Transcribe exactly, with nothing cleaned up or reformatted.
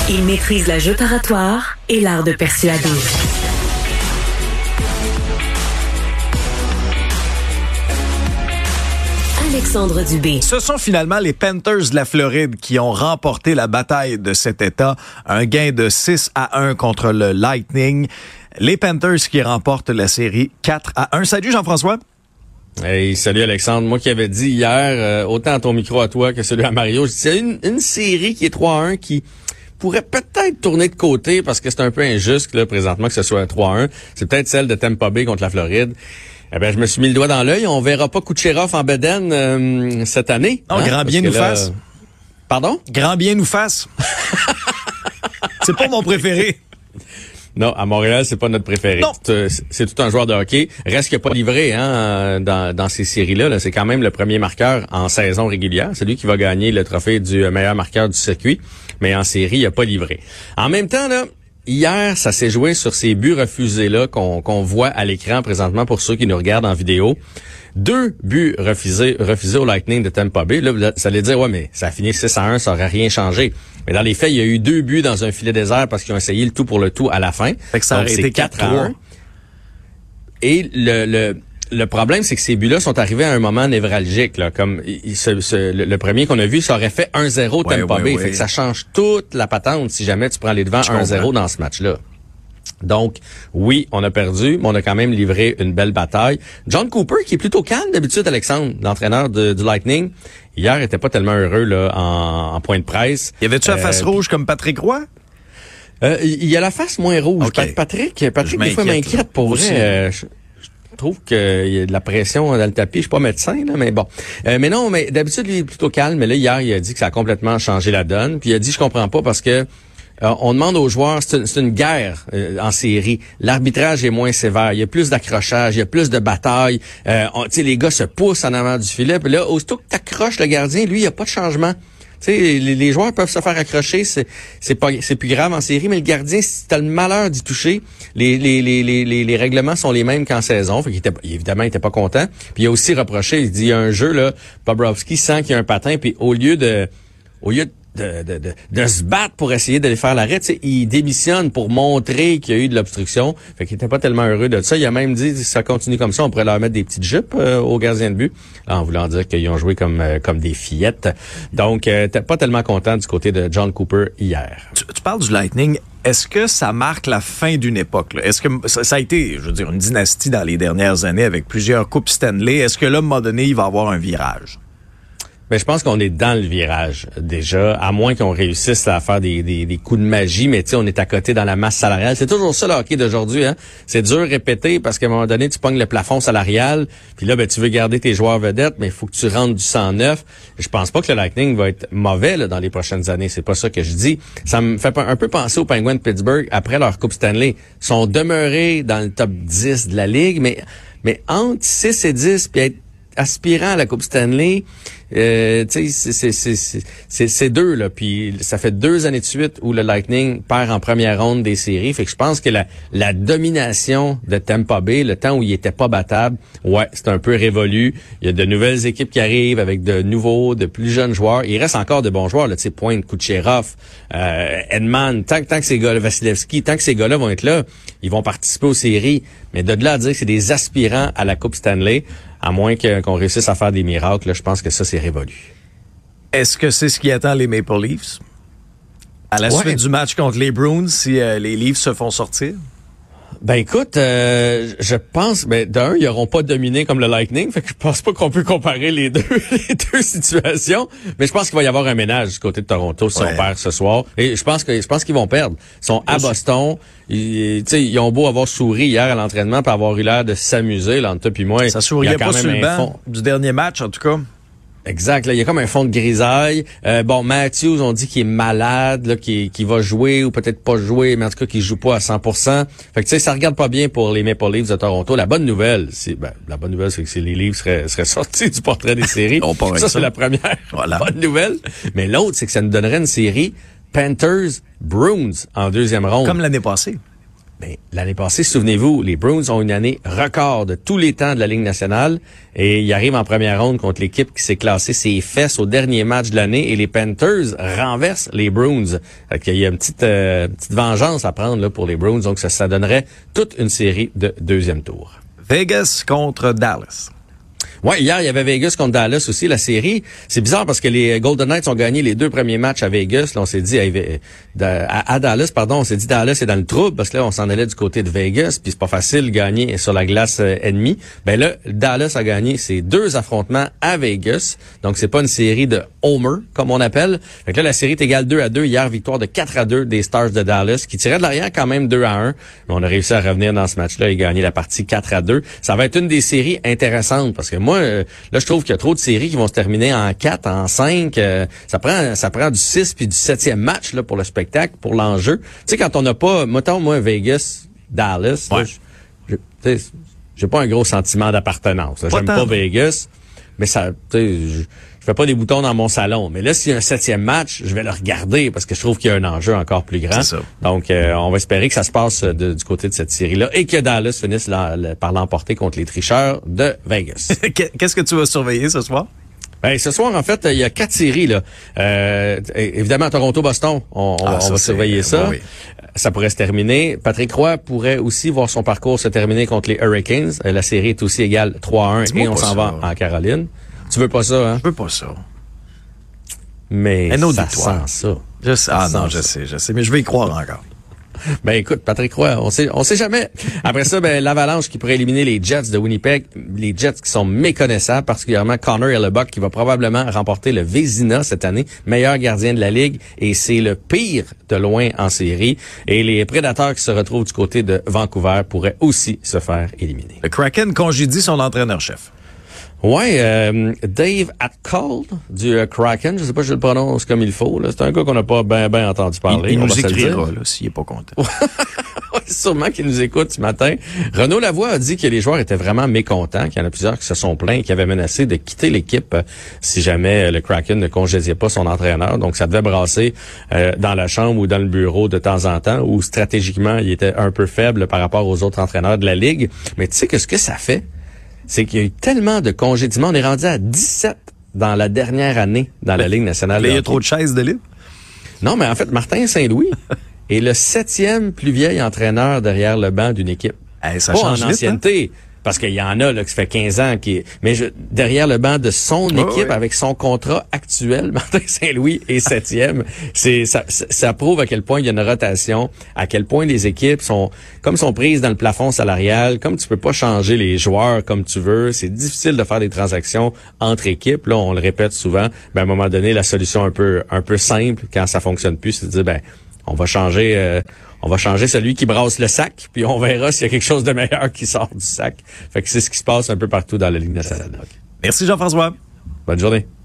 Il maîtrise la joute oratoire et l'art de persuader. Alexandre Dubé. Ce sont finalement les Panthers de la Floride qui ont remporté la bataille de cet État. Un gain de six à un contre le Lightning. Les Panthers qui remportent la série quatre à un. Salut Jean-François. Hey, salut Alexandre. Moi qui avais dit hier, euh, autant à ton micro à toi que celui à Mario, je disais une, une série qui est trois à un qui pourrait peut-être tourner de côté parce que c'est un peu injuste là présentement que ce soit un trois à un. C'est peut-être celle de Tampa Bay contre la Floride. Eh ben, je me suis mis le doigt dans l'œil. On verra pas Kucherov en bedaine euh, cette année. Oh, hein, grand bien nous là... fasse. Pardon? Grand bien nous fasse. C'est pas mon préféré. Non, à Montréal, c'est pas notre préféré. C'est, c'est tout un joueur de hockey. Reste qu'il n'a pas livré hein, dans, dans ces séries-là. Là. C'est quand même le premier marqueur en saison régulière. C'est lui qui va gagner le trophée du meilleur marqueur du circuit. Mais en série, il n'a pas livré. En même temps, là, hier, ça s'est joué sur ces buts refusés-là qu'on, qu'on voit à l'écran présentement pour ceux qui nous regardent en vidéo. Deux buts refusés, refusés au Lightning de Tampa Bay. Là, ça allait dire, ouais, mais ça a fini six à un, ça aurait rien changé. Mais dans les faits, il y a eu deux buts dans un filet désert parce qu'ils ont essayé le tout pour le tout à la fin. Fait que ça aurait été quatre à un. Et le, le, le problème, c'est que ces buts-là sont arrivés à un moment névralgique, là. Comme, il, ce, ce, le, le premier qu'on a vu, ça aurait fait un zéro Tampa ouais, Bay. ouais, ouais. Fait que ça change toute la patente si jamais tu prends les devants un zéro dans ce match-là. Donc, oui, on a perdu, mais on a quand même livré une belle bataille. John Cooper, qui est plutôt calme d'habitude, Alexandre, l'entraîneur de, du Lightning, hier, était pas tellement heureux là en, en point de presse. Y avait-tu euh, la face rouge comme Patrick Roy? Euh, il y a la face moins rouge. Okay. Patrick, Patrick, des fois, m'inquiète pour vrai. Euh, je, je trouve qu'il y a de la pression dans le tapis. Je suis pas médecin, là, mais bon. Euh, mais non, mais d'habitude, il est plutôt calme. Mais là, hier, il a dit que ça a complètement changé la donne. Puis il a dit, je comprends pas parce que Euh, on demande aux joueurs, c'est une, c'est une guerre euh, en série. L'arbitrage est moins sévère. Il y a plus d'accrochage, il y a plus de batailles. Euh, tu sais, les gars se poussent en avant du filet. Puis là, aussitôt que t'accroches le gardien, lui, il n'y a pas de changement. Tu sais, les, les joueurs peuvent se faire accrocher, c'est, c'est pas, c'est plus grave en série, mais le gardien, si t'as le malheur d'y toucher, les, les, les, les, les, les règlements sont les mêmes qu'en saison. Fait qu'il était, évidemment, il était pas content. Puis il a aussi reproché, il dit, il y a un jeu, là, Bobrovsky sent qu'il y a un patin, puis au lieu de, au lieu de De, de, de, de se battre pour essayer d'aller faire l'arrêt. Tu sais, il démissionne pour montrer qu'il y a eu de l'obstruction. Fait qu'il était pas tellement heureux de ça. Il a même dit, si ça continue comme ça, on pourrait leur mettre des petites jupes euh, aux gardiens de but, en voulant dire qu'ils ont joué comme euh, comme des fillettes. Donc, euh, t'es pas tellement content du côté de John Cooper hier. Tu, tu parles du Lightning. Est-ce que ça marque la fin d'une époque? Là? Est-ce que ça, ça a été, je veux dire, une dynastie dans les dernières années avec plusieurs coupes Stanley? Est-ce que là, à un moment donné, il va y avoir un virage? Mais je pense qu'on est dans le virage déjà, à moins qu'on réussisse à faire des, des, des coups de magie, mais tu sais, on est à côté dans la masse salariale. C'est toujours ça le hockey d'aujourd'hui, hein. C'est dur à répéter parce qu'à un moment donné, tu pognes le plafond salarial, puis là, ben tu veux garder tes joueurs vedettes, mais il faut que tu rentres du cent neuf. Je pense pas que le Lightning va être mauvais là, dans les prochaines années. C'est pas ça que je dis. Ça me fait un peu penser aux Penguins de Pittsburgh après leur Coupe Stanley. Ils sont demeurés dans le top dix de la Ligue, mais mais entre six et dix, puis être aspirant à la Coupe Stanley, euh, tu sais, c'est, c'est, c'est, c'est, c'est deux, là. Puis ça fait deux années de suite où le Lightning perd en première ronde des séries. Fait que je pense que la, la domination de Tampa Bay, le temps où il était pas battable, ouais, c'est un peu révolu. Il y a de nouvelles équipes qui arrivent avec de nouveaux, de plus jeunes joueurs. Il reste encore de bons joueurs, là. Tu sais, Pointe, Kucherov, euh, Edman, tant, tant que ces gars-là, Vasilevski, tant que ces gars-là vont être là, ils vont participer aux séries. Mais de là à dire que c'est des aspirants à la Coupe Stanley, à moins que, qu'on réussisse à faire des miracles, là, je pense que ça, c'est révolu. Est-ce que c'est ce qui attend les Maple Leafs? À la ouais. suite du match contre les Bruins, si euh, les Leafs se font sortir? Ben écoute, euh, je pense, ben d'un, ils n'auront pas dominé comme le Lightning, fait que je pense pas qu'on peut comparer les deux, les deux situations. Mais je pense qu'il va y avoir un ménage du côté de Toronto si ouais. on perd ce soir. Et je pense que je pense qu'ils vont perdre. Ils sont à Boston. Ils, ils ont beau avoir souri hier à l'entraînement, puis avoir eu l'air de s'amuser là, entre toi puis moi. Ça souriait pas sur le banc fond. Du dernier match, en tout cas. Exact. Là, il y a comme un fond de grisaille. Euh, bon, Matthews, on dit qu'il est malade, là, qu'il, qu'il va jouer ou peut-être pas jouer, mais en tout cas qu'il joue pas à cent pour cent. Fait que tu sais, ça regarde pas bien pour les Maple Leafs de Toronto. La bonne nouvelle, c'est ben, la bonne nouvelle, c'est que les Leafs seraient, seraient sortis du portrait des séries. On ça, ça, c'est c'est la première voilà. bonne nouvelle. Mais l'autre, c'est que ça nous donnerait une série Panthers-Bruins en deuxième ronde. Comme l'année passée. Ben, l'année passée, souvenez-vous, les Bruins ont une année record de tous les temps de la Ligue nationale et ils arrivent en première ronde contre l'équipe qui s'est classée ses fesses au dernier match de l'année et les Panthers renversent les Bruins. Fait qu'il y a une petite, euh, petite vengeance à prendre là, pour les Bruins, donc ça, ça donnerait toute une série de deuxième tour. Vegas contre Dallas. Ouais, hier, il y avait Vegas contre Dallas aussi, la série. C'est bizarre parce que les Golden Knights ont gagné les deux premiers matchs à Vegas. Là, on s'est dit, à, à Dallas, pardon, on s'est dit Dallas est dans le trouble parce que là, on s'en allait du côté de Vegas, puis c'est pas facile de gagner sur la glace euh, ennemie. Ben là, Dallas a gagné ses deux affrontements à Vegas. Donc, c'est pas une série de homer, comme on appelle. Fait que là, la série est égale deux à deux. Hier, victoire de quatre à deux des Stars de Dallas, qui tiraient de l'arrière quand même deux à un. Mais on a réussi à revenir dans ce match-là et gagner la partie quatre à deux. Ça va être une des séries intéressantes parce que moi, euh, là, je trouve qu'il y a trop de séries qui vont se terminer en quatre, en cinq. Euh, ça prend ça prend du six puis du septième match là pour le spectacle, pour l'enjeu. Tu sais, quand on n'a pas, mettons, moi, Vegas, Dallas, ouais. là, je, je, j'ai pas un gros sentiment d'appartenance. Là. J'aime pas Vegas, mais ça, tu sais, je, je fais pas des boutons dans mon salon. Mais là, s'il y a un septième match, je vais le regarder parce que je trouve qu'il y a un enjeu encore plus grand. C'est ça. Donc, euh, on va espérer que ça se passe de, du côté de cette série-là et que Dallas finisse la, la, par l'emporter contre les tricheurs de Vegas. Qu'est-ce que tu vas surveiller ce soir? Ben, ce soir, en fait, il y a quatre séries, là. Euh, évidemment, Toronto-Boston, on, on, ah, ça, on va surveiller ça. Bon, oui. Ça pourrait se terminer. Patrick Roy pourrait aussi voir son parcours se terminer contre les Hurricanes. La série est aussi égale trois à un et on s'en va en Caroline. Tu veux pas ça, hein? Je veux pas ça. Mais ça sent ça. Je sais. Ah non, je sais, je sais, mais je vais y croire encore. Ben écoute, Patrick Roy, on sait, on sait jamais. Après ça, ben l'Avalanche qui pourrait éliminer les Jets de Winnipeg, les Jets qui sont méconnaissables, particulièrement Connor Hellebuyck qui va probablement remporter le Vezina cette année, meilleur gardien de la ligue, et c'est le pire de loin en série. Et les Prédateurs qui se retrouvent du côté de Vancouver pourraient aussi se faire éliminer. Le Kraken congédie son entraîneur-chef. Ouais, euh, Dave Atcall du uh, Kraken, je sais pas si je le prononce comme il faut. Là. C'est un gars qu'on n'a pas bien ben entendu parler. Il, il on nous va écrira s'il est pas content. Sûrement qu'il nous écoute ce matin. Renaud Lavoie a dit que les joueurs étaient vraiment mécontents, qu'il y en a plusieurs qui se sont plaints, qui avaient menacé de quitter l'équipe euh, si jamais euh, le Kraken ne congédiait pas son entraîneur. Donc ça devait brasser euh, dans la chambre ou dans le bureau de temps en temps, où stratégiquement il était un peu faible par rapport aux autres entraîneurs de la ligue. Mais tu sais que ce que ça fait, c'est qu'il y a eu tellement de congédiements. On est rendu à dix-sept dans la dernière année dans la Ligue nationale. Mais il y a trop de chaises de libre? Non, mais en fait, Martin Saint-Louis est le septième plus vieil entraîneur derrière le banc d'une équipe. Hey, ça pas change en vite, ancienneté. Hein? Parce qu'il y en a là qui fait quinze ans qui mais je, derrière le banc de son oh, équipe oui. avec son contrat actuel, Martin Saint-Louis est septième. C'est ça, ça prouve à quel point il y a une rotation, à quel point les équipes sont comme sont prises dans le plafond salarial, comme tu peux pas changer les joueurs comme tu veux, c'est difficile de faire des transactions entre équipes. Là, on le répète souvent, ben à un moment donné la solution un peu un peu simple quand ça fonctionne plus, c'est de dire ben on va changer euh, on va changer celui qui brasse le sac, puis on verra s'il y a quelque chose de meilleur qui sort du sac. Fait que c'est ce qui se passe un peu partout dans la Ligue nationale. Merci Jean-François. Bonne journée.